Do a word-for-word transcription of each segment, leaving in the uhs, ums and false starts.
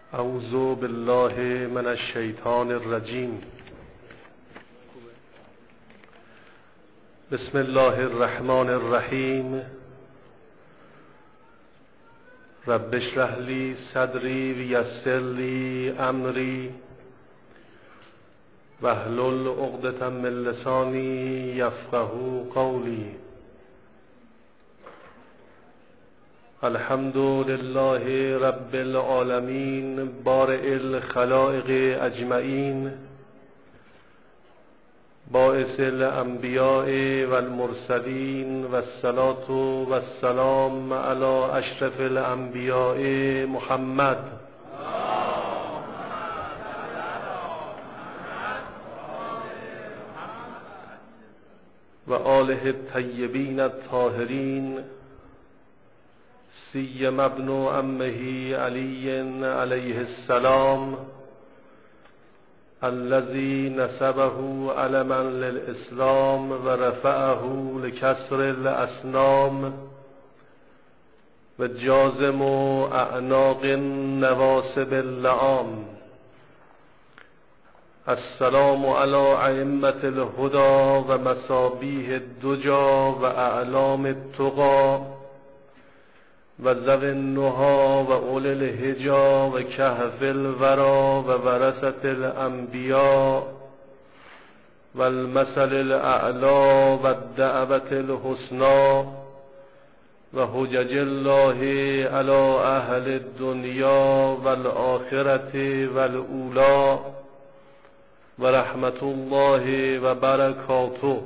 اعوذ بالله من الشیطان الرجیم. بسم الله الرحمن الرحیم. رب اشرح لی صدری ویسر لی امری واحلل عقدة من لسانی یفقهوا قولی. الحمد لله رب العالمین بارئ الخلائق اجمعین باعث الانبیاء والمرسلین والصلاة والسلام علی اشرف الانبیاء محمد و آله الطیبین الطاهرین سیما ابن عمه علی علیه السلام الذي نسبه علما للإسلام ورفعه لكسر الأصنام وجازم أعناق النواصب اللعام. السلام على أئمة الهدى ومصابيح الدجى وأعلام التقى وذوي النهى وأولي الهجى وكهف الورى وورثة الأنبياء والمثل الأعلى والدعوة الحسنى وحجج الله على أهل الدنيا والآخرة والأولى ورحمة الله وبركاته.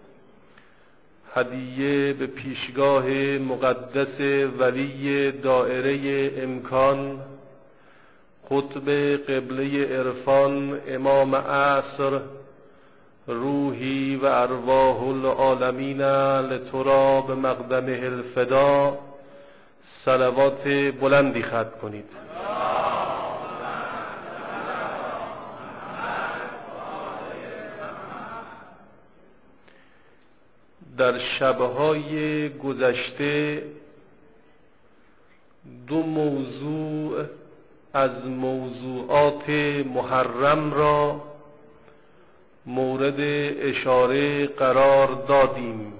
هدیه به پیشگاه مقدس ولی دائره امکان قطب قبله عرفان امام عصر روحی و ارواح العالمین لتراب مقدمه الفدا صلوات بلندی ختم کنید. در شبهای گذشته دو موضوع از موضوعات محرم را مورد اشاره قرار دادیم.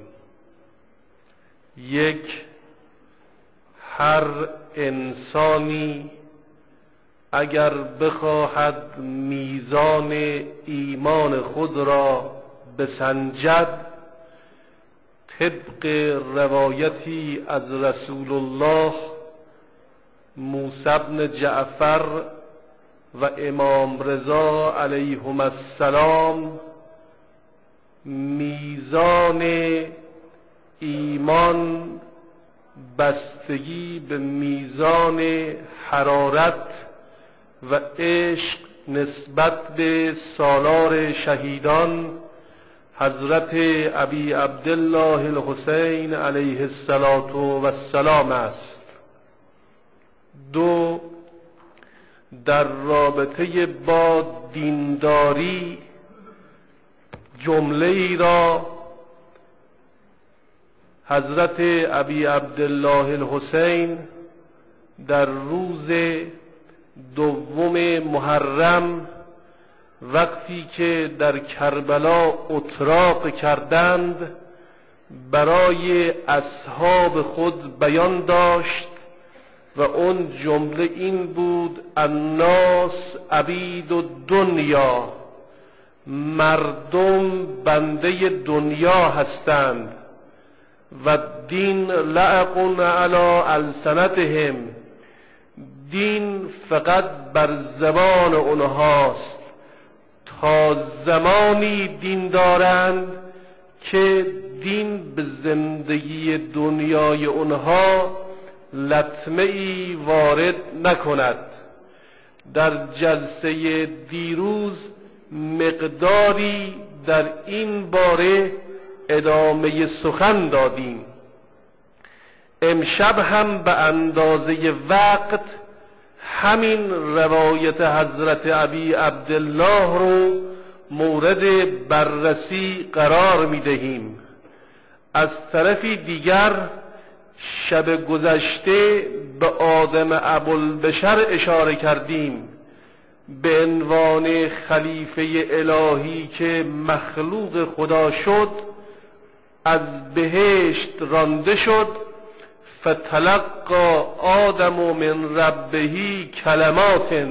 یک، هر انسانی اگر بخواهد میزان ایمان خود را بسنجد طبق روایتی از رسول الله موسی بن جعفر و امام رضا علیهم السلام میزان ایمان بستگی به میزان حرارت و عشق نسبت به سالار شهیدان حضرت ابی عبدالله الحسین علیه السلام است. دو، در رابطه با دینداری جمله ای را حضرت ابی عبدالله الحسین در روز دوم محرم وقتی که در کربلا اتراق کردند برای اصحاب خود بیان داشت و اون جمله این بود: الناس عبید الدنیا، مردم بنده دنیا هستند و دین لعق علی السنتهم، دین فقط بر زبان اونهاست. تا زمانی دین دارند که دین به زندگی دنیای اونها لطمه ای وارد نکند. در جلسه دیروز مقداری در این باره ادامه سخن دادیم. امشب هم به اندازه وقت همین روایت حضرت ابی عبدالله رو مورد بررسی قرار می دهیم. از طرفی دیگر شب گذشته به آدم ابوالبشر اشاره کردیم به عنوان خلیفه الهی که مخلوق خدا شد، از بهشت رانده شد. فتلقى آدم من ربه کلمات،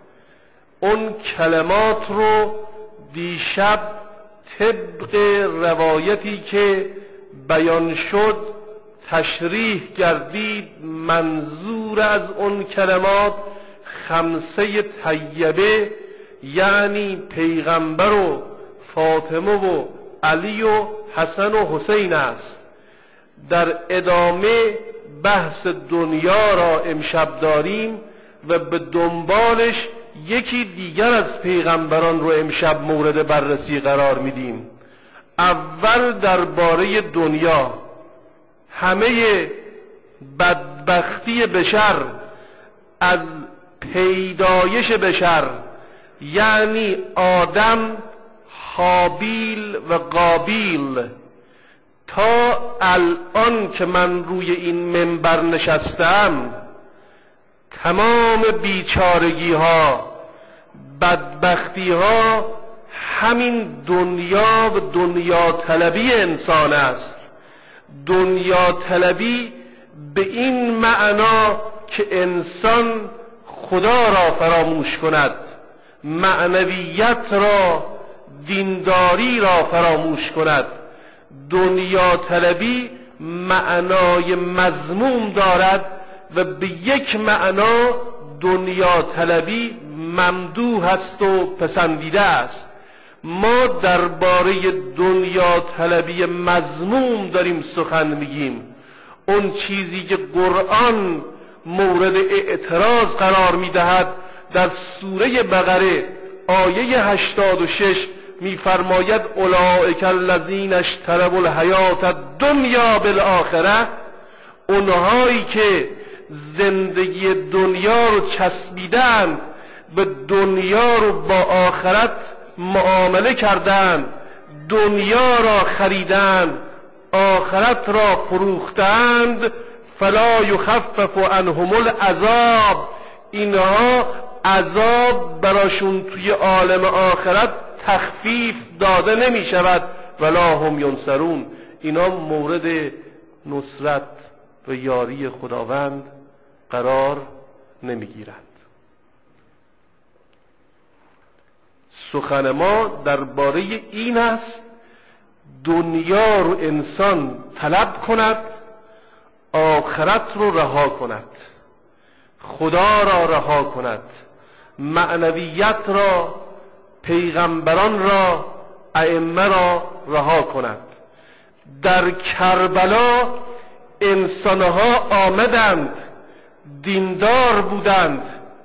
اون کلمات رو دیشب طبق روایتی که بیان شد تشریح گردید. منظور از اون کلمات خمسه طیبه، یعنی پیغمبر و فاطمه و علی و حسن و حسین است. در ادامه بحث دنیا را امشب داریم و به دنبالش یکی دیگر از پیغمبران رو امشب مورد بررسی قرار میدیم. اول درباره دنیا. همه بدبختی بشر از پیدایش بشر، یعنی آدم، هابیل و قابیل، تا الان که من روی این منبر نشستم، تمام بیچارگی ها، بدبختی ها همین دنیا و دنیا طلبی انسان است. دنیا طلبی به این معنا که انسان خدا را فراموش کند، معنویت را، دینداری را فراموش کند. دنیا طلبی معنای مذموم دارد و به یک معنا دنیا طلبی ممدوح است و پسندیده است. ما درباره دنیا طلبی مذموم داریم سخن میگیم. اون چیزی که قرآن مورد اعتراض قرار میدهد در سوره بقره آیه هشتاد و شش میفرماید اولئک الذین اشتروا الحیات الدنیا بالآخره، اونهایی که زندگی دنیا رو چسبیدن، به دنیا رو با آخرت معامله کردند، دنیا را خریدند، آخرت را فروختند، فلا یخفف عنهم العذاب، اینها عذاب براشون توی عالم آخرت تخفیف داده نمی شود، ولا هم ینصرون، اینا مورد نصرت و یاری خداوند قرار نمی گیرند. سخن ما درباره این است دنیا رو انسان طلب کند، آخرت رو رها کند، خدا را رها کند، معنویت را، پیغمبران را، ائمه را رها کند. در کربلا انسانها آمدند، دیندار بودند،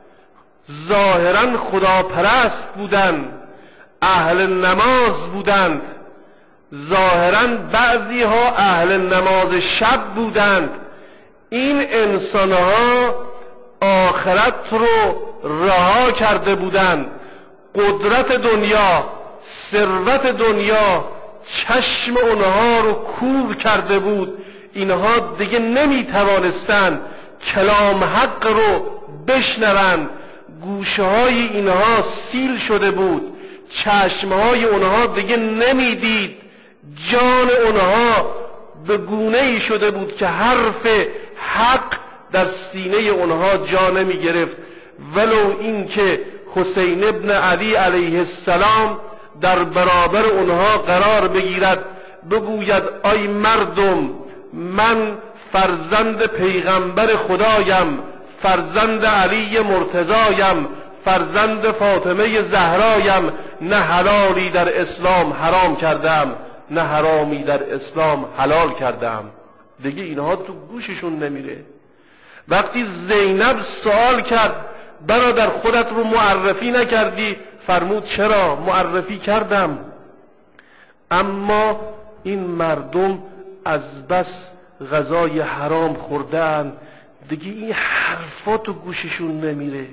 ظاهرا خداپرست بودند، اهل نماز بودند، ظاهرا بعضی ها اهل نماز شب بودند. این انسانها آخرت رو رها کرده بودند. قدرت دنیا، ثروت دنیا چشم اونها رو کور کرده بود. اینها دیگه نمی توانستند کلام حق رو بشنوند. گوشه های اینها سیل شده بود، چشم های اونها دیگه نمی دید، جان اونها به گونه ای شده بود که حرف حق در سینه اونها جا نمی گرفت. ولو این که حسین ابن علی علیه السلام در برابر اونها قرار بگیرد، بگوید آی مردم، من فرزند پیغمبر خدایم، فرزند علی مرتضایم، فرزند فاطمه زهرایم، نه حلالی در اسلام حرام کردم، نه حرامی در اسلام حلال کردم. دیگه اینها تو گوششون نمیره. وقتی زینب سوال کرد برادر خودت رو معرفی نکردی؟ فرمود چرا؟ معرفی کردم، اما این مردم از بس غذای حرام خوردن، دیگه این حرفا تو گوششون نمیره.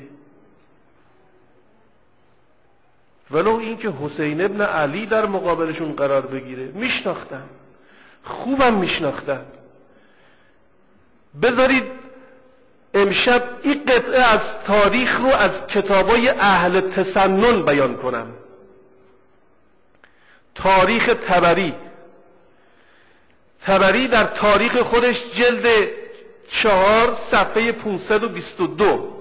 ولو این که حسین ابن علی در مقابلشون قرار بگیره، میشناختن، خوبم میشناختن. بذارید امشب این قطعه از تاریخ رو از کتابای اهل تسنن بیان کنم. تاریخ طبری. طبری در تاریخ خودش جلد چهار صفحه پانصد و بیست و دو،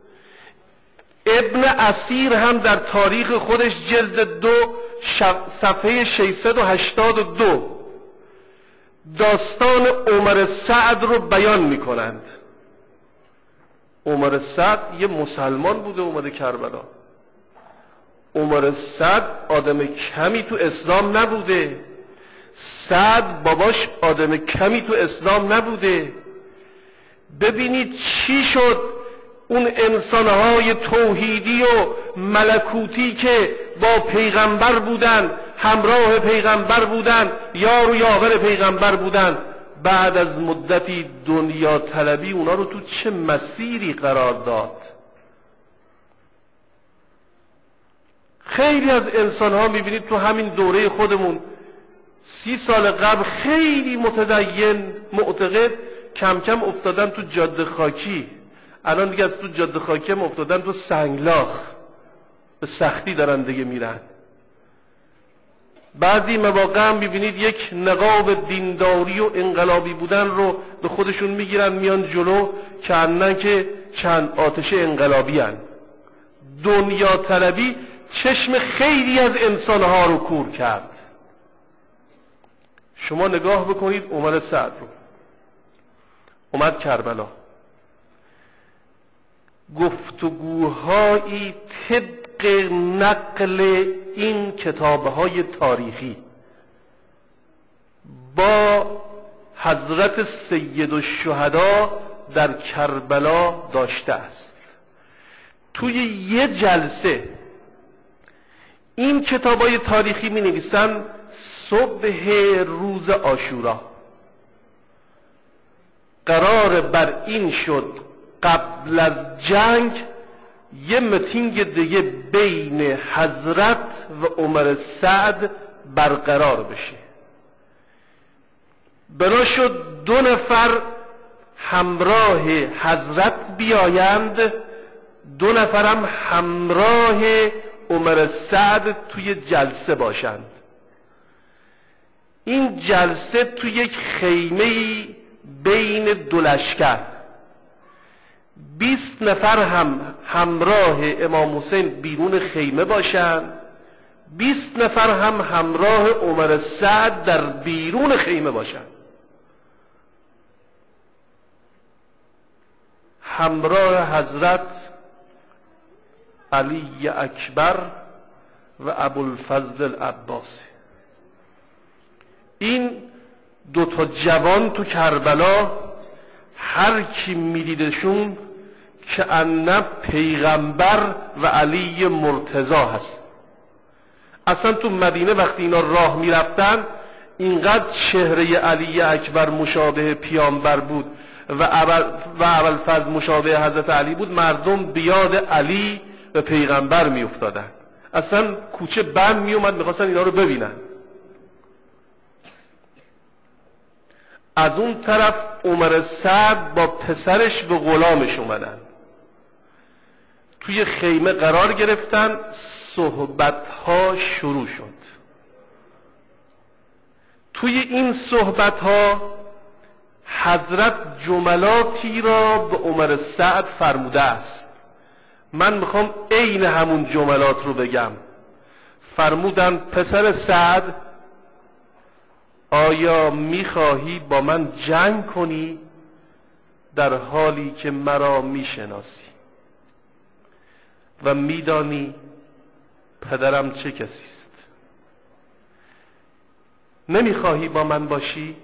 ابن اسیر هم در تاریخ خودش جلد دو صفحه ششصد و هشتاد و دو داستان عمر سعد رو بیان می کنند. عمر سعد یه مسلمان بوده اومده کربلا. عمر سعد آدم کمی تو اسلام نبوده. سعد باباش آدم کمی تو اسلام نبوده. ببینید چی شد اون انسانهای توحیدی و ملکوتی که با پیغمبر بودن، همراه پیغمبر بودن، یار و یاور پیغمبر بودن، بعد از مدتی دنیا طلبی اونا رو تو چه مسیری قرار داد. خیلی از انسانها میبینید تو همین دوره خودمون سی سال قبل خیلی متدین معتقد کم کم افتادن تو جاده خاکی. الان دیگه از تو جاده خاکی هم افتادن تو سنگلاخ، به سختی دارن دیگه میرن. بعضی مواقع هم میبینید یک نقاب دینداری و انقلابی بودن رو به خودشون میگیرن میان جلو کهنن که چند آتش انقلابی هن. دنیا طلبی چشم خیلی از انسانها رو کور کرد. شما نگاه بکنید عمر سعد رو، اومد کربلا، گفتگوهایی طبق نقل این کتابهای تاریخی با حضرت سید الشهدا در کربلا داشته است. توی یه جلسه این کتابهای تاریخی می نویسن صبح روز عاشورا قرار بر این شد قبل از جنگ یه میتینگ دیگه بین حضرت و عمر سعد برقرار بشه. بنا شد دو نفر همراه حضرت بیایند، دو نفرم همراه عمر سعد توی جلسه باشند. این جلسه توی یک خیمه بین دو لشکر، بیست نفر هم همراه امام حسین بیرون خیمه باشند، بیست نفر هم همراه عمر سعد در بیرون خیمه باشند. همراه حضرت علی اکبر و ابوالفضل العباسی. این دو تا جوان تو کربلا هر کی میدیدشون که انه پیغمبر و علی مرتضی هست. اصلا تو مدینه وقتی اینا راه میرفتن اینقدر چهره علی اکبر مشابه پیامبر بود و ابوالفضل مشابه حضرت علی بود، مردم بیاد علی و پیغمبر می افتادن. اصلا کوچه بند می اومد میخواستن اینا رو ببینن. از اون طرف عمر سعد با پسرش و غلامش اومدن توی خیمه قرار گرفتن. صحبت ها شروع شد. توی این صحبت ها حضرت جملاتی را به عمر سعد فرموده است. من میخوام عین همون جملات رو بگم. فرمودن پسر سعد آیا میخواهی با من جنگ کنی در حالی که مرا میشناسی و میدانی پدرم چه کسی است؟ نمیخواهی با من باشی؟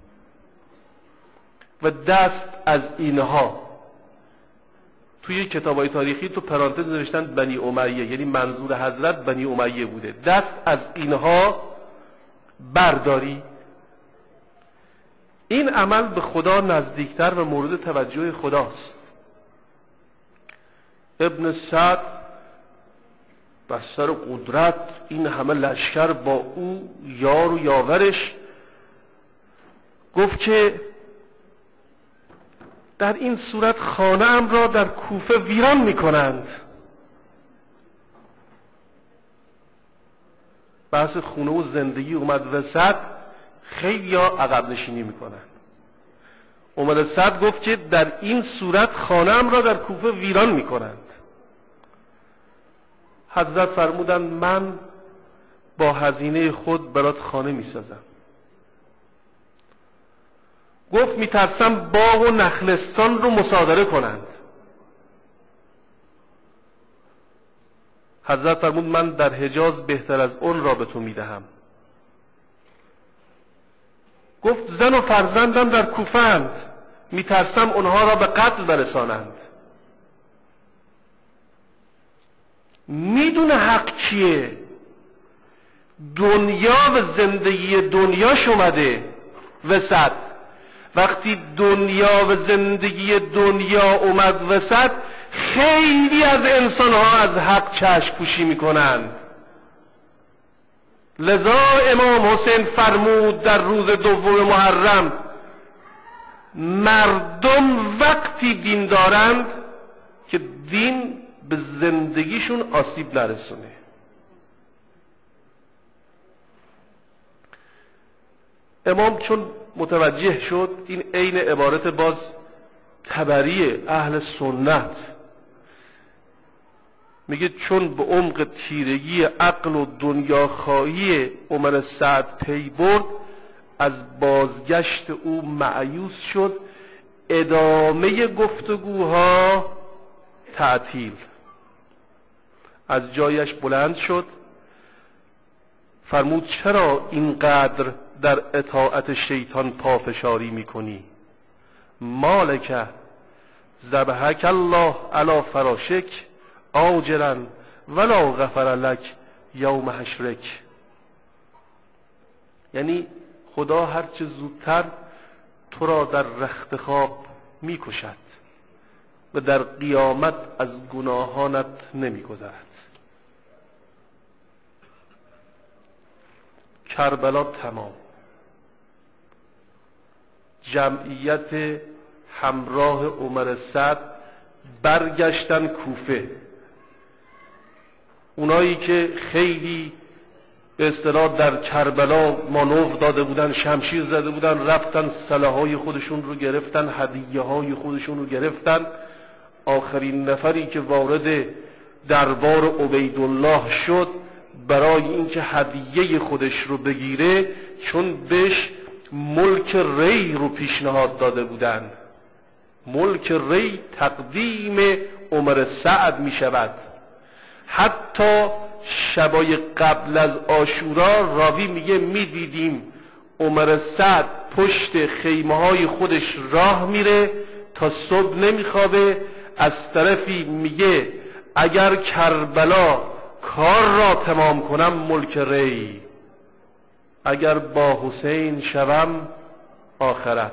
و دست از اینها توی کتابای تاریخی تو پرانتز نوشتن بنی امیه، یعنی منظور حضرت بنی امیه بوده. دست از اینها برداری. این عمل به خدا نزدیکتر و مورد توجه خداست. ابن سعد بر سر قدرت این همه لشکر با او یار و یاورش گفت که در این صورت خانه ام را در کوفه ویران می کنند. بحث خونه و زندگی اومد وسط، خیلی ها عقب نشینی می کنند. عمر سعد گفت که در این صورت خانه ام را در کوفه ویران می کنند. حضرت فرمودند من با هزینه خود برات خانه می سازم. گفت می ترسم باغ و نخلستان رو مصادره کنند. حضرت فرمود من در حجاز بهتر از اون را به تو می دهم. گفت زن و فرزندم در کوفه اند، می ترسم اونها را به قتل برسانند. میدونه حق چیه؟ دنیا و زندگی دنیاش اومده وسط. وقتی دنیا و زندگی دنیا اومد وسط، خیلی از انسان ها از حق چشم پوشی میکنند. لذا امام حسین فرمود در روز دوم محرم مردم وقتی دین دارند که دین به زندگیشون آسیب نرسونه. امام چون متوجه شد این عین عبارت باز طبری اهل سنت میگه چون به عمق تیرگی عقل و دنیاخواهی عمر سعد پی برد، از بازگشت او مایوس شد، ادامه گفتگوها تعطیل. از جایش بلند شد، فرمود چرا اینقدر در اطاعت شیطان پافشاری میکنی؟ مالک ذبحک الله علی فراشک آجلا ولا غفر لک یوم حشرک. یعنی خدا هرچه زودتر تو را در رخت خواب میکشد و در قیامت از گناهانت نمیگذرد. کربلا تمام. جمعیت همراه عمر سعد برگشتن کوفه. اونایی که خیلی به اصطلاح در کربلا مانور داده بودن، شمشیر زده بودن، رفتن سلاحهای خودشون رو گرفتن، هدیه های خودشون رو گرفتن. آخرین نفری که وارد دربار عبیدالله شد برای اینکه هدیه خودش رو بگیره، چون بهش ملک ری رو پیشنهاد داده بودن. ملک ری تقدیم عمر سعد می شود. حتی شبای قبل از عاشورا راوی میگه میدیدیم عمر سعد پشت خیمه های خودش راه میره تا صبح نمیخوابه. از طرفی میگه اگر کربلا کار را تمام کنم ملک ری، اگر با حسین شوم آخرت.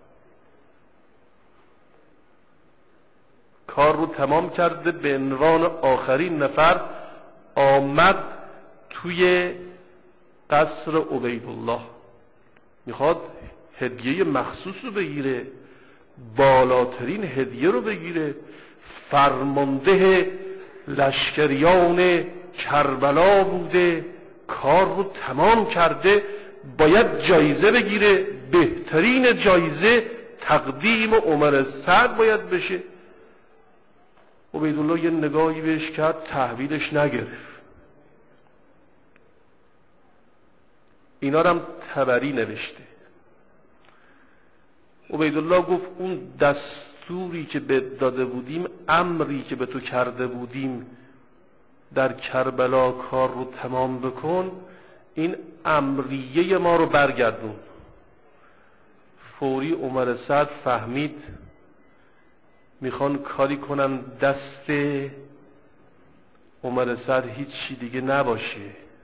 کار رو تمام کرده، به عنوان آخرین نفر آمد توی قصر عبیدالله، میخواد هدیه مخصوص رو بگیره، بالاترین هدیه رو بگیره. فرمانده لشکریان کربلا بوده، کار رو تمام کرده، باید جایزه بگیره. بهترین جایزه تقدیم عمر سعد باید بشه. عبیدالله یه نگاهی بهش کرد، تحویلش نگرفت. اینا رو هم طبری نوشته. عبیدالله گفت اون دستوری که به داده بودیم، امری که به تو کرده بودیم در کربلا کار رو تمام بکن، این امریه ما رو برگردون. فوری عمر سعد فهمید میخوان کاری کنن دست عمر سعد هیچ چی دیگه نباشه.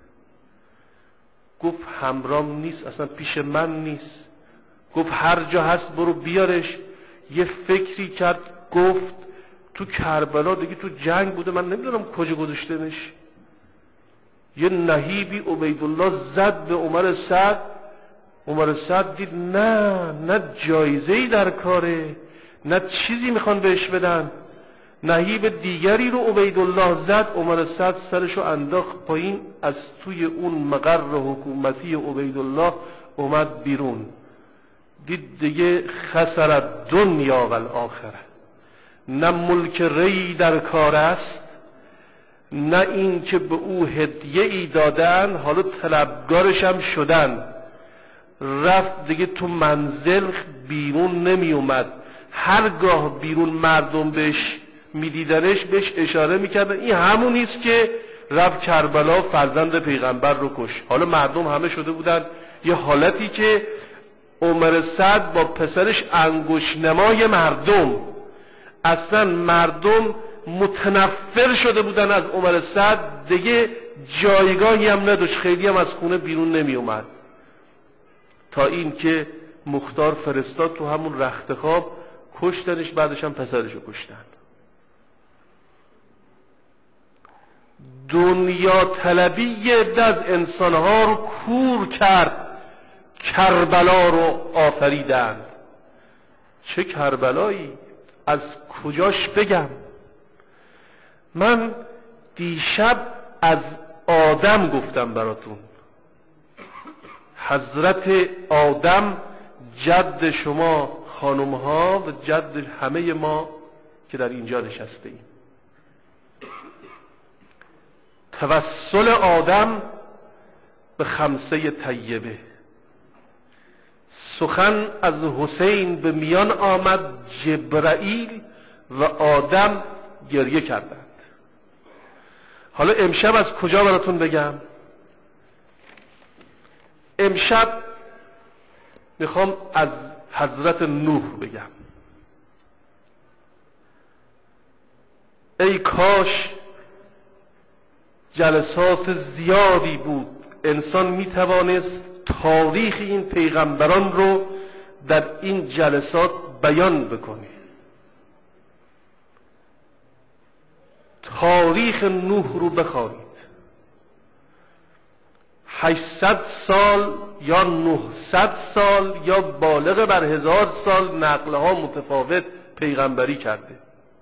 گفت همرام نیست، اصلا پیش من نیست. گفت هر جا هست برو بیارش. یه فکری کرد، گفت تو کربلا دیگه تو جنگ بوده، من نمیدونم کجا گذاشتنش. یه نهیبی عبیدالله زد به عمر سعد. عمر سعد دید نه نه جایزه‌ای در کاره، نه چیزی میخوان بهش بدن. نهیب دیگری رو عبیدالله زد، عمر سعد سرشو انداخت پایین، از توی اون مقر حکومتی عبیدالله اومد بیرون، دید دیگه خسر دنیا و الاخره، نه ملک ری در کار است، نه این که به او هدیه ای دادن حالا طلبگارش هم شدن. رفت دیگه تو منزل بیرون نمی اومد. هرگاه بیرون مردم بهش میدیدنش بهش اشاره میکردن این همونیست که رفت کربلا فرزند پیغمبر رو کش. حالا مردم همه شده بودن یه حالتی که عمر سعد با پسرش انگشت نمای مردم، اصلا مردم متنفر شده بودن از عمر سعد، دیگه جایگاهی هم نداشت، خیلی هم از خونه بیرون نمی اومد، تا این که مختار فرستاد تو همون رخت خواب کشتنش، بعدش هم پسرشو کشتن. دنیا طلبی یه عده از انسانها رو کور کرد، کربلا رو آفریدند. چه کربلایی؟ از کجاش بگم؟ من دیشب از آدم گفتم براتون. حضرت آدم جد شما خانمها و جد همه ما که در اینجا نشسته ایم. توسل آدم به خمسه طیبه. سخن از حسین به میان آمد، جبرائیل و آدم گریه کردند. حالا امشب از کجا براتون بگم؟ امشب میخوام از حضرت نوح بگم. ای کاش جلسات زیادی بود، انسان میتوانست تاریخ این پیغمبران رو در این جلسات بیان بکنه. تاریخ نوح رو بخوانید. هشتصد سال یا نهصد سال یا بالغ بر هزار سال نقلها متفاوت پیغمبری کرده.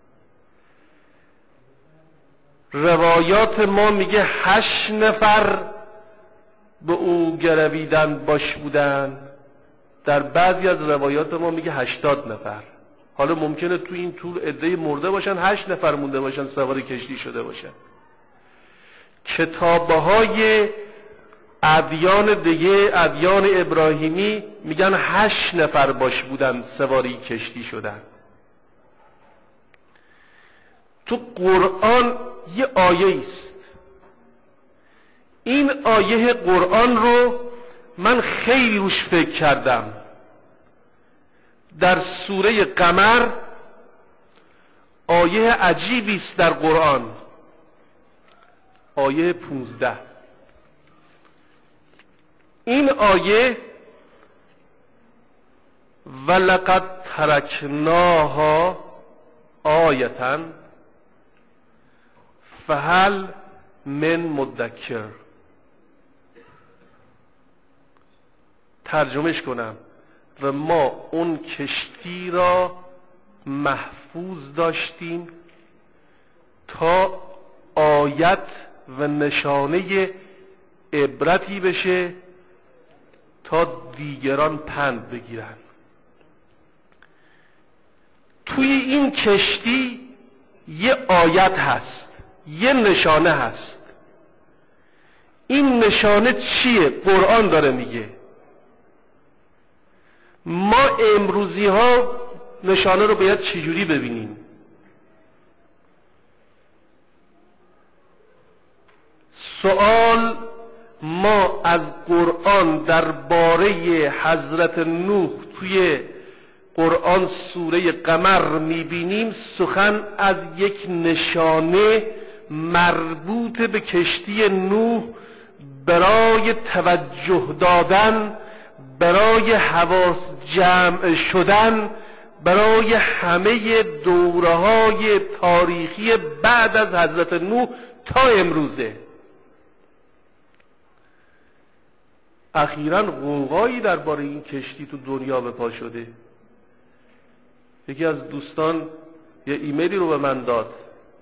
روایات ما میگه هشت نفر به او گرویدن باش بودن، در بعضی از روایات ما میگه هشتاد نفر. حالا ممکنه تو این طول عده مرده باشن، هشت نفر مونده باشن سوار کشتی شده باشن. کتابهای ادیان دیگه، ادیان ابراهیمی، میگن هشت نفر باش بودن سواری کشتی شدن. تو قرآن یه آیه است. این آیه قرآن رو من خیلی روش فکر کردم. در سوره قمر آیه عجیبی است در قرآن، آیه پونزده. این آیه ولقد ترکناها آیةً فهل من مدکر. ترجمهش کنم، و ما اون کشتی را محفوظ داشتیم تا آیت و نشانه عبرتی بشه تا دیگران پند بگیرن. توی این کشتی یه آیت هست، یه نشانه هست. این نشانه چیه؟ قرآن داره میگه. ما امروزی ها نشانه رو باید چجوری ببینیم؟ سوال ما از قرآن درباره حضرت نوح توی قرآن سوره قمر میبینیم سخن از یک نشانه مربوط به کشتی نوح برای توجه دادن، برای حواس جمع شدن، برای همه دوره‌های تاریخی بعد از حضرت نوح تا امروزه. اخیراً غوغایی درباره این کشتی تو دنیا به پا شده. یکی از دوستان یه ایمیلی رو به من داد،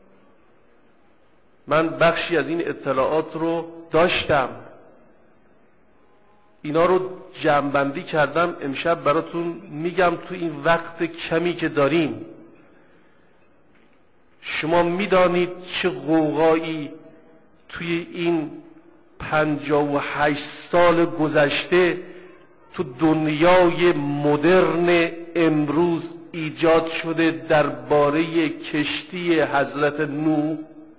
من بخشی از این اطلاعات رو داشتم، اینا رو جمع‌بندی کردم، امشب براتون میگم تو این وقت کمی که داریم. شما میدانید چه غوغایی توی این پنجاه و هشت سال گذشته تو دنیای مدرن امروز ایجاد شده درباره کشتی حضرت نوح؟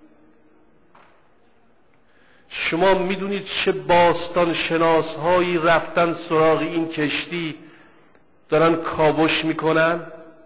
شما میدونید چه باستان شناسهایی رفتن سراغ این کشتی دارن کاوش میکنن؟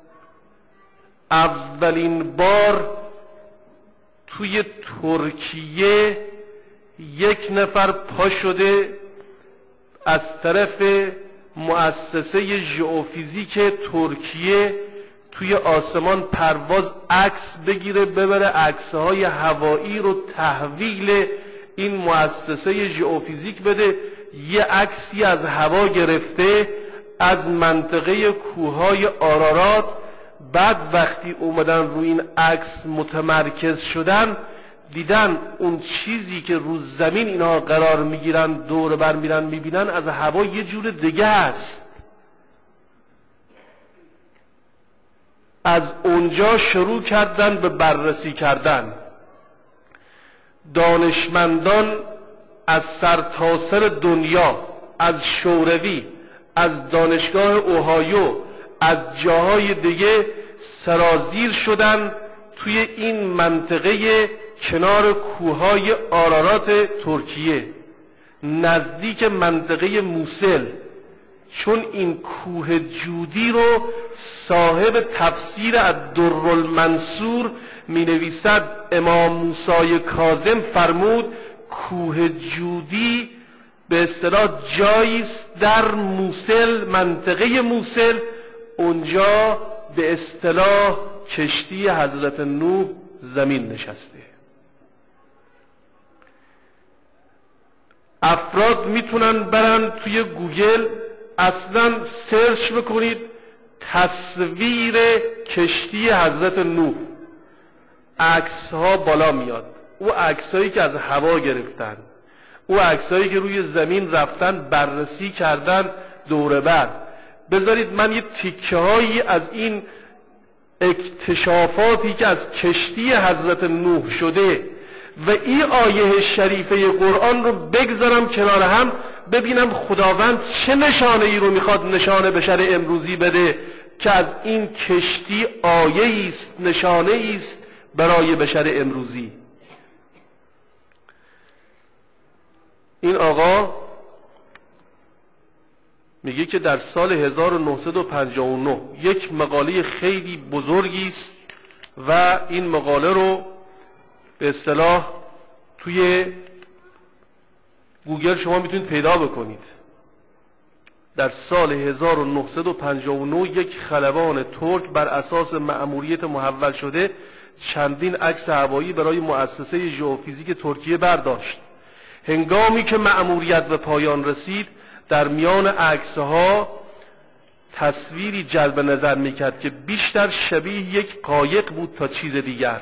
اولین بار توی ترکیه یک نفر پا شده از طرف مؤسسه ژئوفیزیک ترکیه توی آسمان پرواز عکس بگیره، ببره عکس‌های هوایی رو تحویل این مؤسسه ژئوفیزیک بده. یه عکسی از هوا گرفته از منطقه کوههای آرارات. بعد وقتی اومدن روی این عکس متمرکز شدن، دیدن اون چیزی که رو زمین اینا قرار میگیرن دور بر میرن میبینن از هوا یه جور دیگه است. از اونجا شروع کردن به بررسی کردن. دانشمندان از سرتاسر دنیا، از شوروی، از دانشگاه اوهایو، از جاهای دیگه سرازیر شدن توی این منطقه کنار کوههای آرارات ترکیه نزدیک منطقه موسل، چون این کوه جودی رو صاحب تفسیر الدرالمنصور می نویسد امام موسی کاظم فرمود کوه جودی به اصطلاح جایی است در موسل، منطقه موسل، اونجا به اصطلاح کشتی حضرت نوح زمین نشسته. افراد میتونن برن توی گوگل اصلا سرچ بکنید تصویر کشتی حضرت نوح، عکس ها بالا میاد. او عکسایی که از هوا گرفتن، او عکسایی که روی زمین رفتن بررسی کردن دوره بر. بذارید من یه تیکه هایی از این اکتشافاتی که از کشتی حضرت نوح شده و این آیه شریفه قرآن رو بگذارم کنار هم، ببینم خداوند چه نشانه ای رو میخواد نشانه بشر امروزی بده که از این کشتی آیه است، نشانه است برای بشر امروزی. این آقا میگه که در سال هزار و نهصد و پنجاه و نه یک مقاله خیلی بزرگی است و این مقاله رو به اصطلاح توی گوگل شما میتونید پیدا بکنید. در سال هزار و نهصد و پنجاه و نه یک خلبان ترک بر اساس مأموریت محول شده چندین عکس هوایی برای مؤسسه ژئوفیزیک ترکیه برداشت. هنگامی که مأموریت به پایان رسید در میان عکسها تصویری جلب نظر میکرد که بیشتر شبیه یک قایق بود تا چیز دیگر.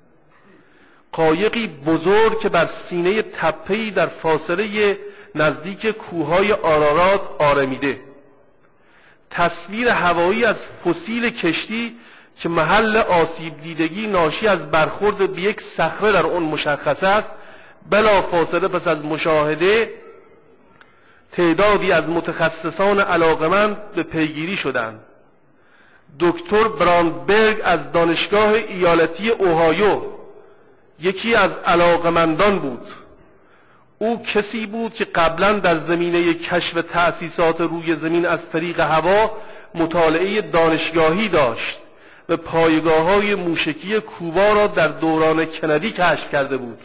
قایقی بزرگ که بر سینه تپه‌ای در فاصله نزدیک کوههای آرارات آرمیده. تصویر هوایی از فسیل کشتی که محل آسیب دیدگی ناشی از برخورد به یک صخره در آن مشخص است. بلا فاصله پس از مشاهده تعدادی از متخصصان علاقمند به پیگیری شدند. دکتر براندبرگ از دانشگاه ایالتی اوهایو یکی از علاقمندان بود. او کسی بود که قبلا در زمینه کشف تأسیسات روی زمین از طریق هوا مطالعه دانشگاهی داشت و پایگاه‌های موشکی کوبا را در دوران کندی کشف کرده بود.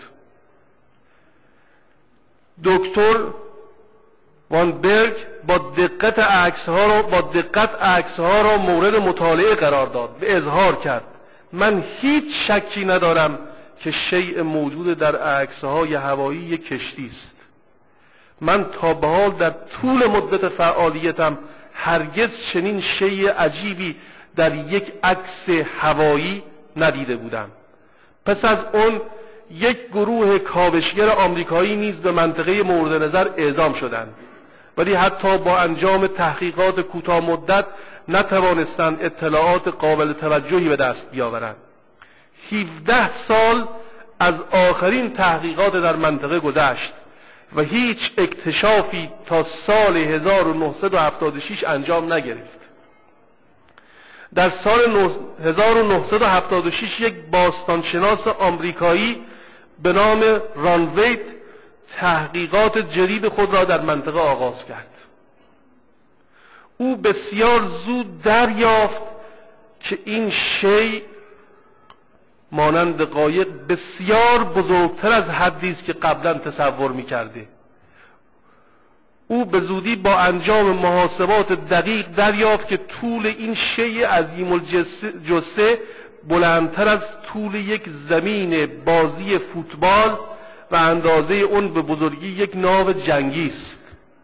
دکتر وانبرگ با دقت عکس‌ها را با دقت عکس‌ها را مورد مطالعه قرار داد و اظهار کرد من هیچ شکی ندارم که شیء موجود در عکس‌های هوایی یک کشتی است. من تا به حال در طول مدت فعالیتم هرگز چنین شیء عجیبی در یک عکس هوایی ندیده بودم. پس از اون یک گروه کاوشگر آمریکایی نیز به منطقه مورد نظر اعزام شدند، ولی حتی با انجام تحقیقات کوتاه مدت نتوانستند اطلاعات قابل توجهی به دست بیاورند. هفده سال از آخرین تحقیقات در منطقه گذشت و هیچ اکتشافی تا سال هزار و نهصد و هفتاد و شش انجام نگرفت. در سال هزار و نهصد و هفتاد و شش یک باستانشناس آمریکایی به نام ران ویت تحقیقات جدید خود را در منطقه آغاز کرد. او بسیار زود دریافت که این شیء مانند قایق بسیار بزرگتر از حدی است که قبلا تصور می‌کرده. او به زودی با انجام محاسبات دقیق دریافت که طول این شیء عظیم الجثه بلندتر از طول یک زمین بازی فوتبال و اندازه اون به بزرگی یک ناو جنگی است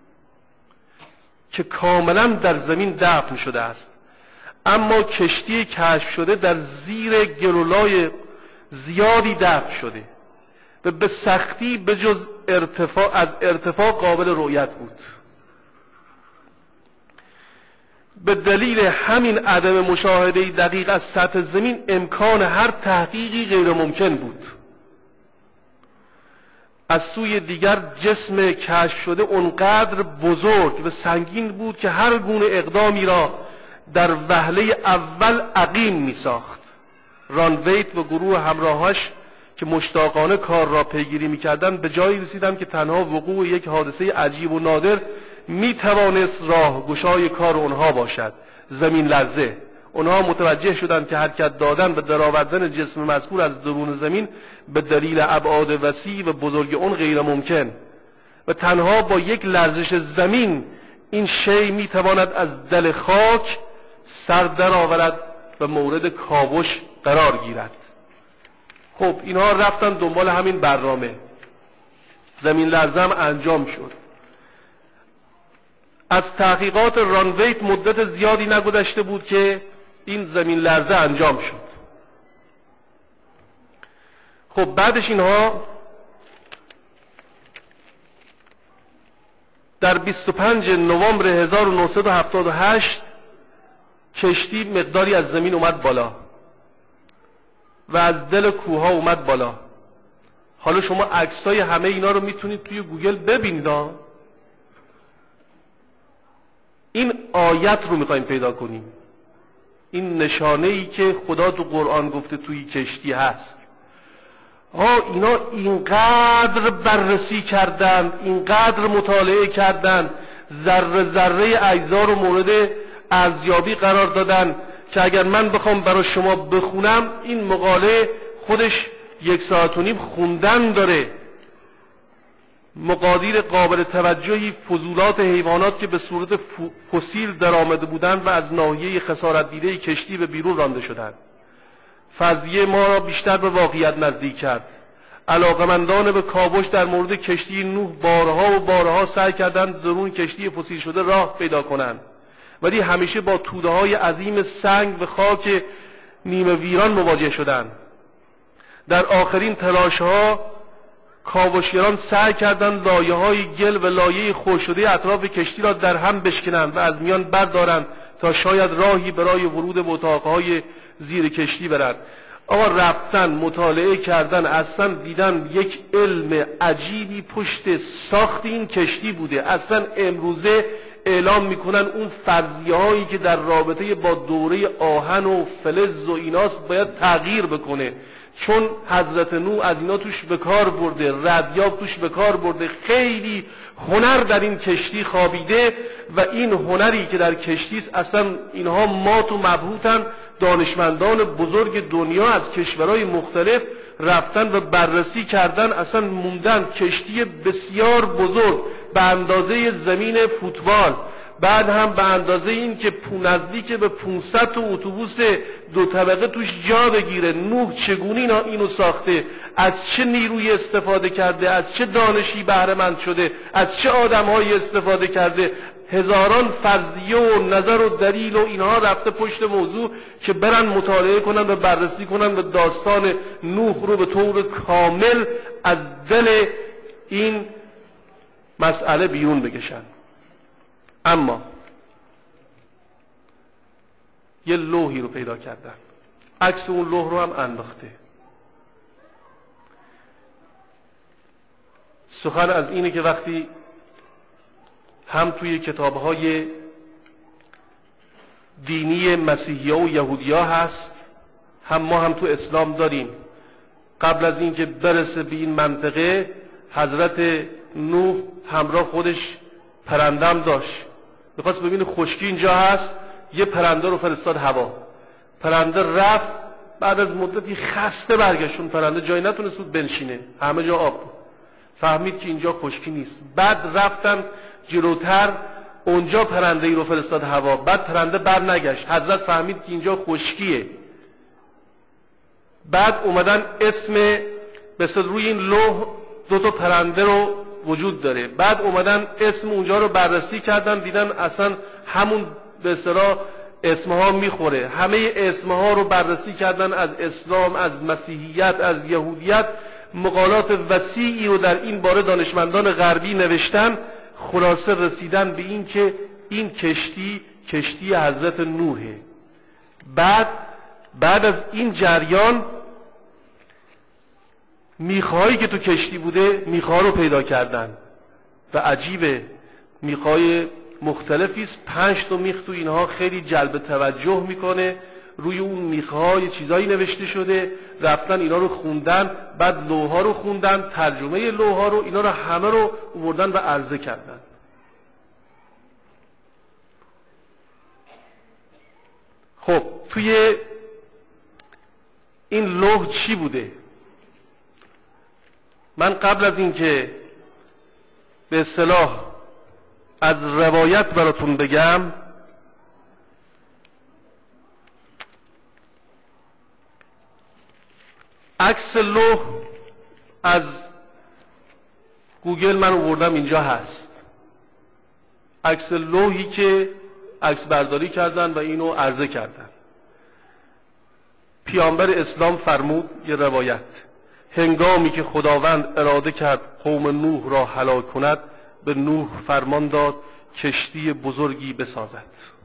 که کاملا در زمین دفن شده است. اما کشتی کشف شده در زیر گلولای زیادی دفن شده و به سختی به جز ارتفاع از ارتفاع قابل رؤیت بود. به دلیل همین عدم مشاهده دقیق از سطح زمین امکان هر تحقیقی غیر ممکن بود. از سوی دیگر جسم کشف شده اونقدر بزرگ و سنگین بود که هر گونه اقدامی را در وهله اول عقیم می ساخت. ران ویت و گروه همراهاش که مشتاقانه کار را پیگیری می کردن به جایی رسیدن که تنها وقوع یک حادثه عجیب و نادر می توانست راهگشای کار اونها باشد: زمین لرزه. اونها متوجه شدند که حرکت دادن و درآوردن جسم مذکور از درون زمین به دلیل ابعاد وسیع و بزرگ اون غیر ممکن و تنها با یک لرزش زمین این شیء می تواند از دل خاک سر درآورد و مورد کاوش قرار گیرد. خب اینها رفتن دنبال همین برنامه. زمین لرزه هم انجام شد. از تحقیقات ران ویت مدت زیادی نگذشته بود که این زمین لرزه انجام شد. خب بعدش اینها در بیست و پنج نوامبر هزار و نهصد و هفتاد و هشت کشتی مقداری از زمین اومد بالا و از دل کوها اومد بالا. حالا شما عکسای همه اینا رو میتونید توی گوگل ببینید. این آیت رو میخوایم پیدا کنیم، این نشانه ای که خدا تو قرآن گفته توی کشتی هست. ها اینا اینقدر بررسی کردن، اینقدر مطالعه کردن، ذره ذره اجزا رو مورد ارزیابی قرار دادن که اگر من بخوام برای شما بخونم این مقاله خودش یک ساعت و نیم خوندن داره. مقادیر قابل توجهی فضولات حیوانات که به صورت فسیل در آمده بودند و از ناحیه خسارت دیده کشتی به بیرون رانده شدند. فرضیه ما را بیشتر به واقعیت نزدیک کرد. علاقمندان به کاوش در مورد کشتی نوح بارها و بارها سعی کردند درون کشتی فسیل شده راه پیدا کنند، ولی همیشه با توده های عظیم سنگ و خاک نیمه ویران مواجه شدند. در آخرین تلاش ها کاوشگران سعی کردند لایه های گل و لایه خشک شده اطراف کشتی را در هم بشکنند و از میان بردارند تا شاید راهی برای ورود به اتاقهای زیر کشتی برد. آقا رفتن مطالعه کردن، اصلا دیدن یک علم عجیبی پشت ساخت این کشتی بوده. اصلا امروزه اعلام میکنن اون فرضیه هایی که در رابطه با دوره آهن و فلز و ایناست باید تغییر بکنه، چون حضرت نوح از اینا توش به کار برده، ردیاب توش به کار برده. خیلی هنر در این کشتی خوابیده و این هنری که در کشتی است اصلا اینها مات و مبهوتن. دانشمندان بزرگ دنیا از کشورهای مختلف رفتن و بررسی کردن، اصلا موندن کشتی بسیار بزرگ به اندازه زمین فوتبال، بعد هم به اندازه این که نزدیک به پانصد تا اتوبوس دو طبقه توش جا بگیره. نوح چگونه اینا اینو ساخته؟ از چه نیروی استفاده کرده؟ از چه دانشی بهره مند شده؟ از چه آدمهایی استفاده کرده؟ هزاران فرضیه و نظر و دلیل و اینها رفته پشت موضوع که برن مطالعه کنن و بررسی کنن و داستان نوح رو به طور کامل از دل این مسئله بیرون بکشن. اما یه لوحی رو پیدا کردن، عکس اون لوح رو هم انداخته. سخن از اینه که وقتی هم توی کتاب‌های دینی مسیحی‌ها و یهودی‌ها هست، هم ما هم تو اسلام داریم، قبل از اینکه برسه به این منطقه حضرت نوح همراه خودش پرندم داشت. میخواست ببینه خشکی اینجا هست، یه پرنده رو فرستاد هوا. پرنده رفت، بعد از مدتی خسته برگشت. پرنده جایی نتونست بود بنشینه، همه جا آب بود. فهمید که اینجا خشکی نیست. بعد رفتن جلوتر، اونجا پرنده ای رو فرستاد هوا. بعد پرنده بر نگشت، حضرت فهمید که اینجا خشکیه. بعد اومدن اسم بسید روی این لوح دو تا پرنده رو وجود داره. بعد اومدن اسم اونجا رو بررسی کردن، دیدن اصلا همون به اصطلاح اسمها میخوره. همه اسمها رو بررسی کردن، از اسلام، از مسیحیت، از یهودیت. مقالات وسیعی رو در این باره دانشمندان غربی نوشتن. خلاصه رسیدن به این که این کشتی کشتی حضرت نوحه. بعد بعد از این جریان میخایی که تو کشتی بوده میخا رو پیدا کردن و عجیبه، میخای مختلفی است. پنج تا میخ تو اینها خیلی جلب توجه میکنه. روی اون میخها یه چیزایی نوشته شده، رفتن اینا رو خوندن، بعد لوحا رو خوندن، ترجمه لوحا رو، اینا رو همه رو آوردن و عرضه کردن. خب توی این لوح چی بوده؟ من قبل از اینکه به اصطلاح از روایت براتون بگم، عکس لوح از گوگل من آوردم، اینجا هست. عکس لوحی که عکس برداری کردن و اینو عرضه کردن. پیامبر اسلام فرمود، یه روایت، هنگامی که خداوند اراده کرد قوم نوح را هلاک کند، به نوح فرمان داد کشتی بزرگی بسازد.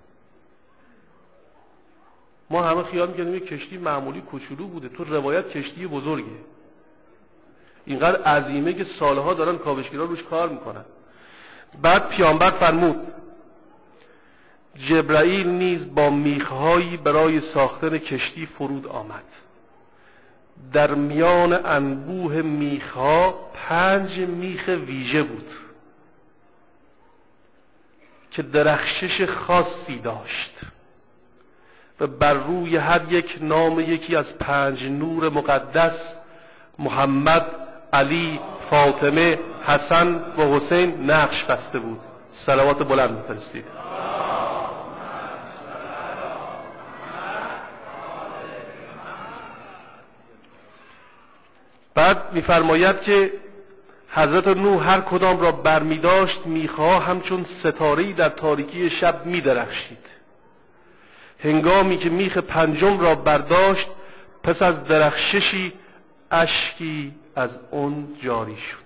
ما همه خیال می‌کنیم یک کشتی معمولی کوچولو بوده، تو روایت کشتی بزرگه، اینقدر عظیمه که سالها دارن کاوشگرا روش کار میکنن. بعد پیامبر فرمود جبرائیل نیز با میخهایی برای ساختن کشتی فرود آمد. در میان انبوه میخها پنج میخ ویژه بود که درخشش خاصی داشت و بر روی هر یک نام یکی از پنج نور مقدس محمد، علی، فاطمه، حسن و حسین نقش بسته بود. صلوات بلند می‌فرستید. بعد می‌فرماید که حضرت نوح هر کدام را برمی داشت میخها همچون ستاره‌ای در تاریکی شب می درخشید. هنگامی که میخ پنجم را برداشت، پس از درخششی اشکی از اون جاری شد.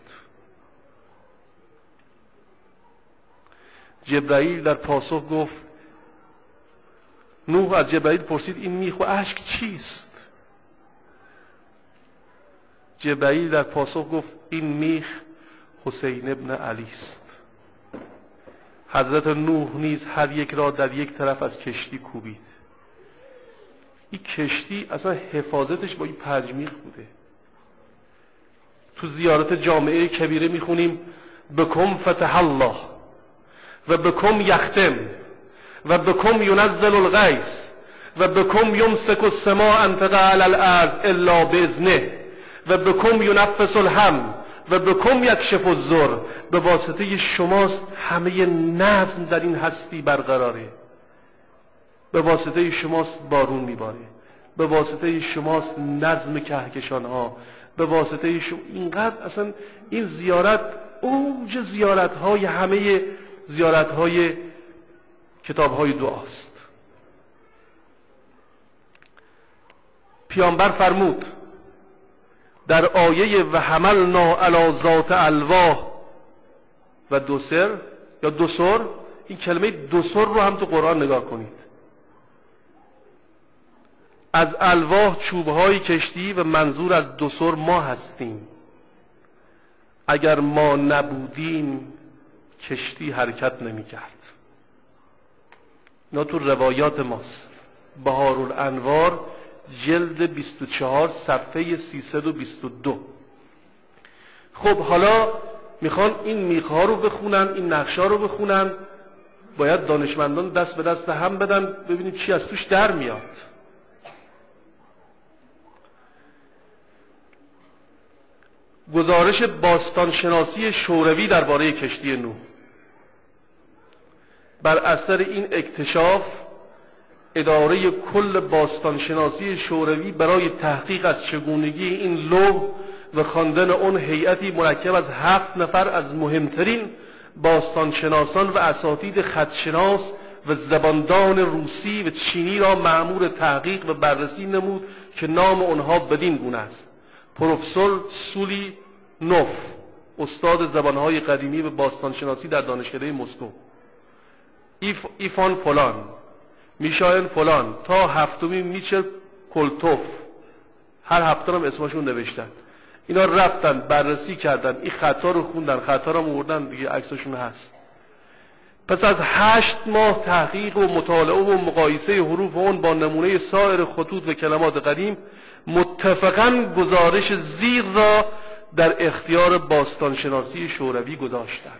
جبرائیل در پاسخ گفت، نوح از جبرائیل پرسید این میخ و اشک چیست؟ جبرائیل در پاسخ گفت این میخ حسین ابن علی است. حضرت نوح نیز هر یک را در یک طرف از کشتی کوبید. این کشتی اصلا حفاظتش با این پنج میخ بوده. تو زیارت جامعه کبیره میخونیم بکم فتح الله و بکم یختم و بکم ینزل الغیث و بکم یمسک السماء ان تقع علی الارض الا باذنه و بکم ینفس الهم و بکم یکشف الضر. به واسطه شماست همه نظم در این هستی برقراره. به واسطه شماست بارون میباره. به واسطه شماست نظم کهکشان ها. به واسطه شما اینقدر اصلا این زیارت اوج زیارت های همه زیارت های کتاب‌های دعاست. پیامبر فرمود در آیه و حملنا علی ذات الواح و دوسر یا دوسر، این کلمه دوسر رو هم تو قرآن نگاه کنید. از الواح چوب‌های کشتی و منظور از دوسر ما هستیم. اگر ما نبودیم کشتی حرکت نمی‌کرد. اینا تو روایات ماست. بهارالانوار جلد بیست و چهار صفحه سیصد و بیست و دو. خب حالا میخوان این میخ‌ها رو بخونن، این نقشا رو بخونن، باید دانشمندان دست به دست هم بدن ببینید چی از توش در میاد. گزارش باستانشناسی شوروی درباره کشتی نوح. بر اثر این اکتشاف اداره کل باستانشناسی شوروی برای تحقیق از چگونگی این لوح و خواندن اون هیئتی مرکب از هفت نفر از مهمترین باستانشناسان و اساتید خطشناس و زباندان روسی و چینی را مأمور تحقیق و بررسی نمود که نام آنها بدین گونه است: پروفسور سولی نوف، استاد زبانهای قدیمی و باستانشناسی در دانشکده مسکو، ایف ایفان فلان، میشایل فلان، تا هفتمی میچل کلتوف. هر هفته هم اسمشون نوشتن. اینا رفتن بررسی کردن، این خطا رو خوندن، خطا رو آوردن دیگه، عکسشون هست. پس از هشت ماه تحقیق و مطالعه و مقایسه حروف اون با نمونه سایر خطوط و کلمات قدیم، متفقاً گزارش زیر را در اختیار باستانشناسی شوروی گذاشتند.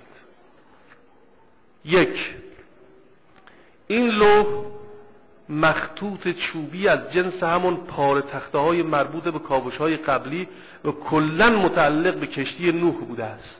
یک، این لوح مخطوط چوبی از جنس همون پاره تخته های مربوط به کاوش های قبلی و کلاً متعلق به کشتی نوح بوده است.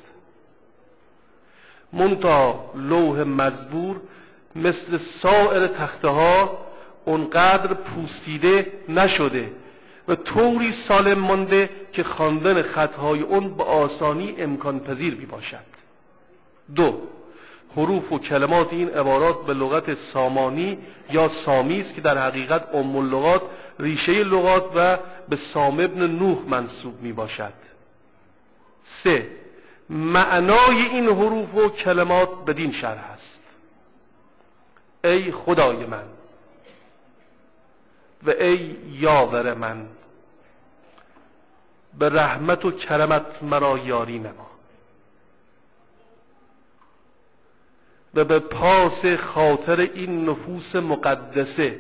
منتها لوح مزبور مثل سایر تخته ها اونقدر پوسیده نشده و طوری سالم مانده که خواندن خطهای اون به آسانی امکان پذیر می باشد. دو، حروف و کلمات این عبارات به لغت سامانی یا سامی است که در حقیقت ام اللغات، ریشه لغات و به سام ابن نوح منسوب می باشد. سه، معنای این حروف و کلمات بدین شرح است: ای خدای من و ای یاور من، به رحمت و کرمت مرا یاری نما و به پاس خاطر این نفوس مقدسه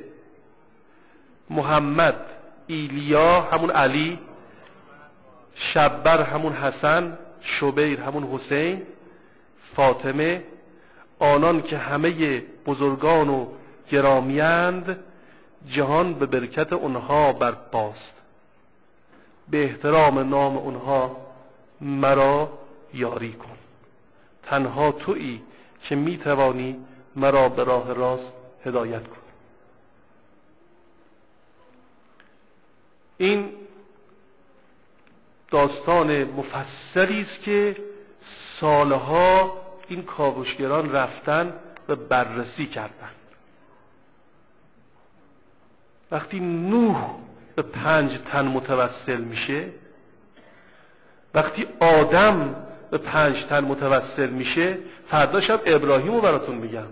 محمد، ایلیا همون علی، شبر همون حسن، شبیر همون حسین، فاطمه، آنان که همه بزرگان و گرامیند، جهان به برکت اونها برپاست. به احترام نام اونها مرا یاری کن. تنها تویی که می توانی مرا به راه راست هدایت کن. این داستان مفصلی است که سالها این کاوشگران رفتن و بررسی کردند. وقتی نوح به پنج تن متوسل میشه، وقتی آدم به پنج تن متوسل میشه، فردا شب ابراهیم رو براتون میگم.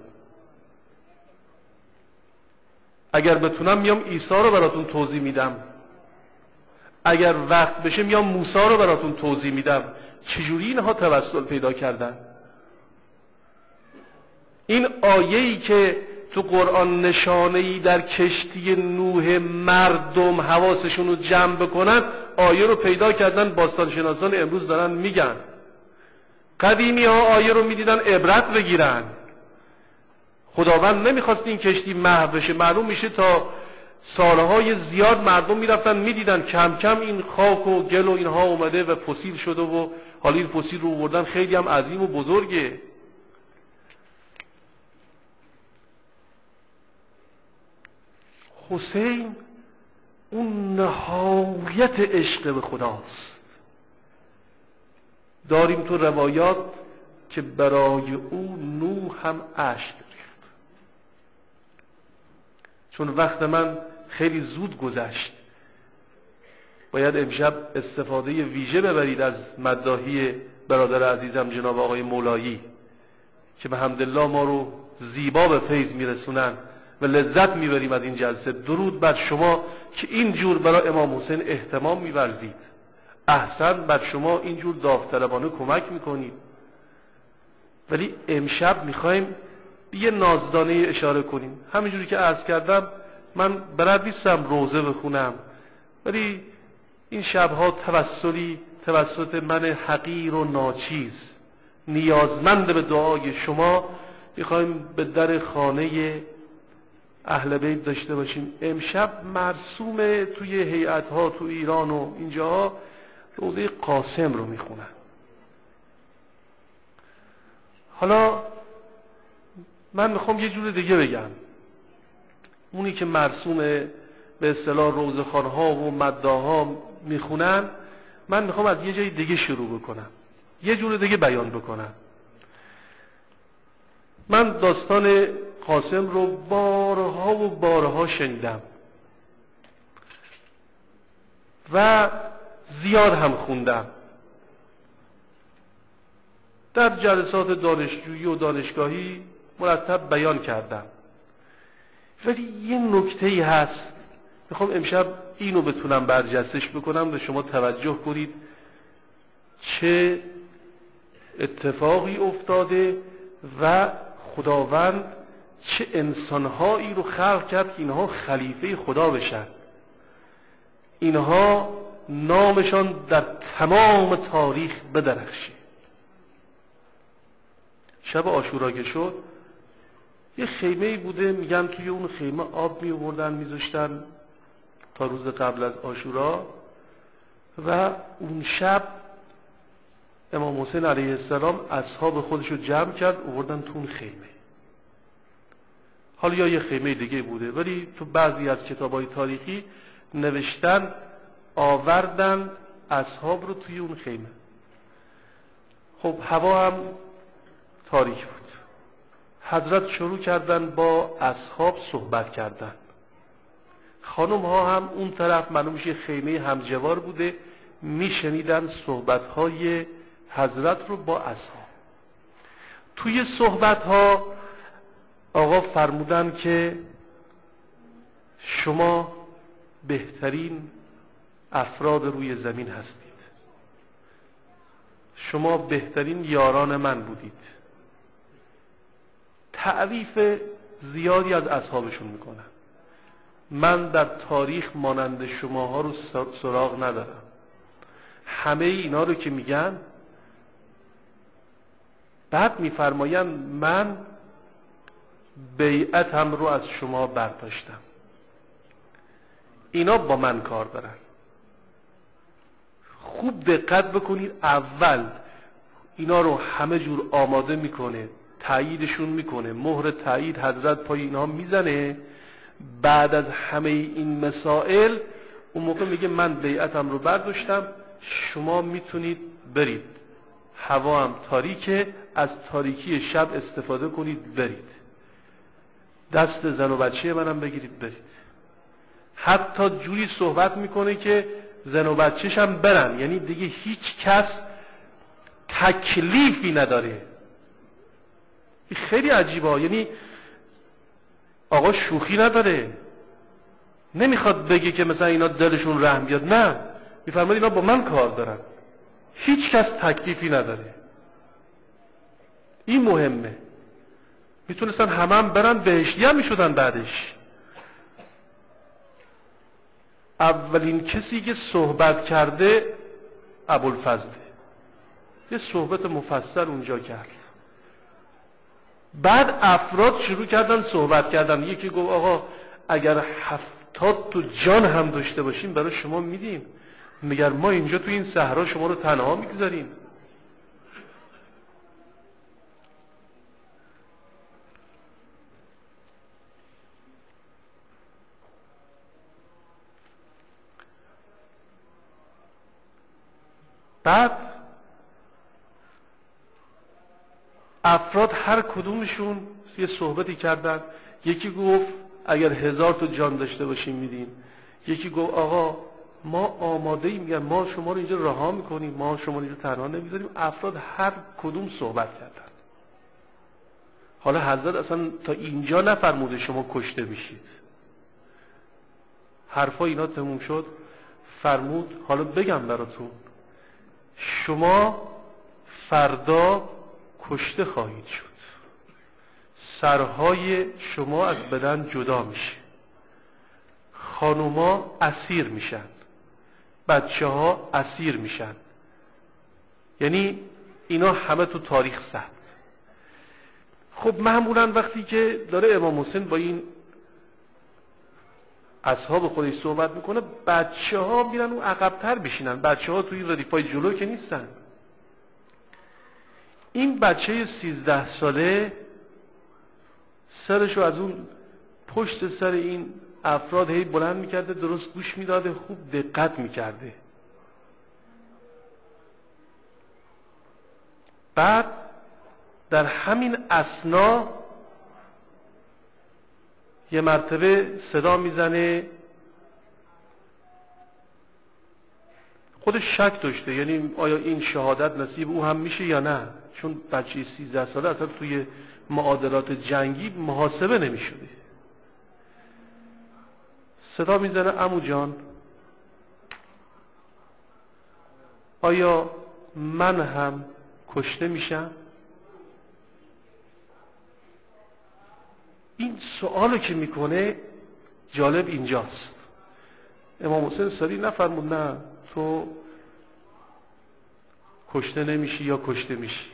اگر بتونم میام عیسی رو براتون توضیح میدم. اگر وقت بشه میام موسی رو براتون توضیح میدم چجوری اینها توسل پیدا کردن. این آیه‌ای که تو قرآن نشانه‌ای در کشتی نوح مردم حواسشون رو جمع بکنن، آیه رو پیدا کردن. باستانشناسان امروز دارن میگن قدیمی ها آیه رو میدیدن عبرت بگیرن. خداوند نمیخواست این کشتی محو بشه. معلوم میشه تا سالهای زیاد مردم میرفتن میدیدن کم کم این خاک و گل و اینها اومده و فسیل شده و حالا این فسیل رو آوردن خیلی هم عظیم و بزرگه. حسین اون نهایت عشق به خداست. داریم تو روایات که برای او نوح هم اشک ریخت. چون وقت من خیلی زود گذشت. باید امشب استفاده ویژه ببرید از مداحی برادر عزیزم جناب آقای مولایی که به حمدالله ما رو زیبا به فیض میرسونن و لذت میبریم از این جلسه. درود بر شما که اینجور برای امام حسین اهتمام میورزید. احسن بر شما اینجور داوطلبانه کمک میکنید. ولی امشب میخوایم یه نازدانه اشاره کنیم. همینجوری که عرض کردم من بلد نیستم روزه بخونم، ولی این شبها توسلی توسط من حقیر و ناچیز نیازمند به دعای شما میخوایم به در خانه اهل بیت داشته باشیم. امشب مرسوم توی هیئت‌ها تو ایران و اینجاها روزه قاسم رو میخونن. حالا من میخوام یه جور دیگه بگم. اونی که مرسوم به اصطلاح روزخوان‌ها و مداح‌ها میخونن، من میخوام از یه جای دیگه شروع بکنم، یه جور دیگه بیان بکنم. من داستان قاسم رو بارها و بارها شنیدم و زیاد هم خوندم. در جلسات دانشجویی و دانشگاهی مرتب بیان کردم. ولی یه نکته‌ای هست میخوام امشب اینو بتونم برجستش بکنم و شما توجه کنید چه اتفاقی افتاده و خداوند چه انسانهایی رو خلق کرد که اینها خلیفه خدا بشن. اینها نامشان در تمام تاریخ بدرخشه. شب عاشورا که شد یه خیمه‌ای بوده، میگن توی اون خیمه آب می آوردن میذاشتن تا روز قبل از عاشورا و اون شب امام حسین علیه السلام اصحاب خودش رو جمع کرد آوردن تو اون خیمه. حالا یا یه خیمه دیگه بوده، ولی تو بعضی از کتاب‌های تاریخی نوشتن آوردن اصحاب رو توی اون خیمه. خب هوا هم تاریک بود. حضرت شروع کردن با اصحاب صحبت کردن. خانم ها هم اون طرف معلوم میشه خیمه همجوار بوده، میشنیدن صحبت های حضرت رو با اصحاب. توی صحبت ها آقا فرمودن که شما بهترین افراد روی زمین هستید، شما بهترین یاران من بودید. تعریف زیادی از اصحابشون میکنن. من در تاریخ مانند شماها رو سراغ ندارم. همه اینا رو که میگن بعد میفرماین من بیعتم رو از شما برداشتم. اینا با من کار دارن. خوب دقت بکنید، اول اینا رو همه جور آماده میکنه، تاییدشون میکنه، مهر تایید حضرت پای اینها میزنه. بعد از همه این مسائل اون موقع میگه من بیعتم رو برداشتم، شما میتونید برید، هوا هم تاریکه، از تاریکی شب استفاده کنید برید، دست زن و بچه منم بگیرید برید. حتی جوری صحبت میکنه که زن و بچه‌ش هم برن، یعنی دیگه هیچ کس تکلیفی نداره. خیلی عجیبه، یعنی آقا شوخی نداره، نمیخواد بگه که مثلا اینا دلشون رحم بیاد، نه، میفرماد اینا با من کار دارن، هیچ کس تکلیفی نداره. این مهمه. میتونستن همه هم برن بهشتی هم میشدن بعدش. اولین کسی که صحبت کرده ابوالفضل، یه صحبت مفصل اونجا کرد. بعد افراد شروع کردن صحبت کردن. یکی گفت آقا اگر هفتاد تو جان هم داشته باشیم برای شما میدیم، مگر ما اینجا تو این صحرا شما رو تنها میگذاریم؟ بعد افراد هر کدومشون یه صحبتی کردن. یکی گفت اگر هزار تا جان داشته باشیم میدیم. یکی گفت آقا ما آماده ایم، میگن ما شما رو اینجا رها میکنیم، ما شما رو اینجا تنها نمیذاریم. افراد هر کدوم صحبت کردن. حالا حضرت اصلا تا اینجا نفرموده شما کشته میشید. حرفا اینا تموم شد، فرمود حالا بگم براتون، شما فردا کشته خواهید شد، سرهای شما از بدن جدا میشه، خانوما اسیر میشن، بچه ها اسیر میشن. یعنی اینا همه تو تاریخ ثبت. خب معمولا وقتی که داره امام حسین با این اصحاب خودش صحبت میکنه، بچه ها میرن اون عقب‌تر بشینن، بچه ها توی ردیفای جلو که نیستن. این بچه سیزده ساله سرشو از اون پشت سر این افراد هی بلند میکرده، درست گوش میداده، خوب دقت میکرده. بعد در همین اثنا یه مرتبه صدا میزنه، خودش شک داشته، یعنی آیا این شهادت نصیب او هم میشه یا نه، چون بچه سیزده ساله اصلا توی معادلات جنگی محاسبه نمیشده. صدا میزنه عمو جان آیا من هم کشته میشم؟ این سوالو که میکنه جالب اینجاست. امام حسین سری نفرمود نه تو کشته نمیشی یا کشته میشی.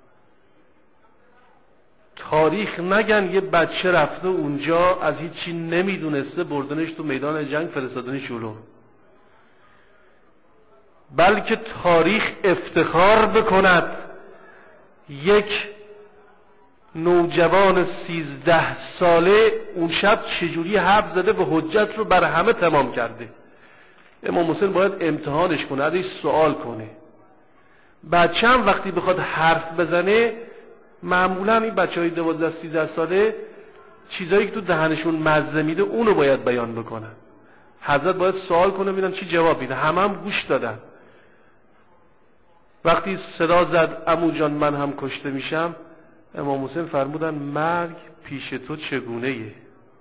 تاریخ نگن یه بچه رفته اونجا از هیچی نمیدونسته، بردنش تو میدان جنگ، فرستادنش جلو. بلکه تاریخ افتخار بکند یک نوجوان سیزده ساله اون شب چجوری حرف زده و حجت رو بر همه تمام کرده. امام حسین باید امتحانش کنه، ازش سوال کنه. بچه هم وقتی بخواد حرف بزنه، معمولا این بچه های دوازده سیزده ساله چیزایی که تو دهنشون مزه میده اونو باید بیان بکنن. حضرت باید سوال کنه ببینن چی جواب میده. همه هم گوش دادن. وقتی صدا زد عمو جان من هم کشته میشم، امام حسین فرمودن مرگ پیش تو چگونه یه؟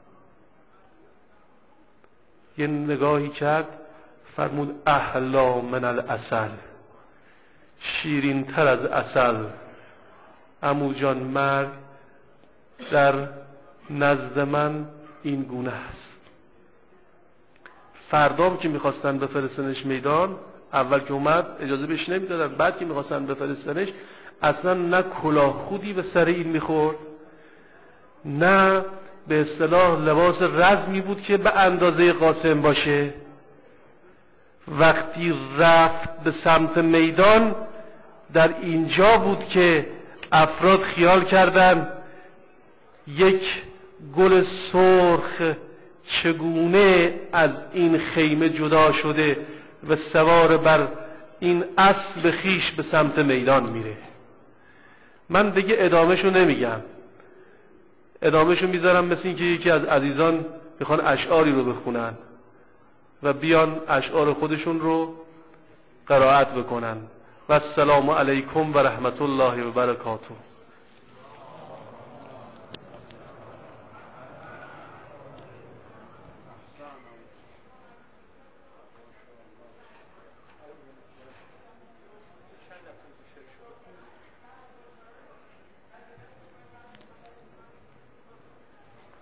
یه نگاهی کرد، فرمود احلا من العسل، شیرین تر از عسل. عمو جان مرگ در نزد من این گونه است. فردام که میخواستن بفرستنش میدان، اول که اومد اجازه بهش نمیدادن، بعد که میخواستن بفرستنش اصلا نه کلاه خودی به سر این میخورد، نه به اصطلاح لباس رزمی بود که به اندازه قاسم باشه. وقتی رفت به سمت میدان، در اینجا بود که افراد خیال کردن یک گل سرخ چگونه از این خیمه جدا شده و سوار بر این اسب خیش به سمت میدان میره. من دیگه ادامهشو نمیگم، ادامهشو میذارم مثل این که یکی از عزیزان میخوان اشعاری رو بخونن و بیان اشعار خودشون رو قرائت بکنن. و السلام علیکم و رحمت الله و برکاته.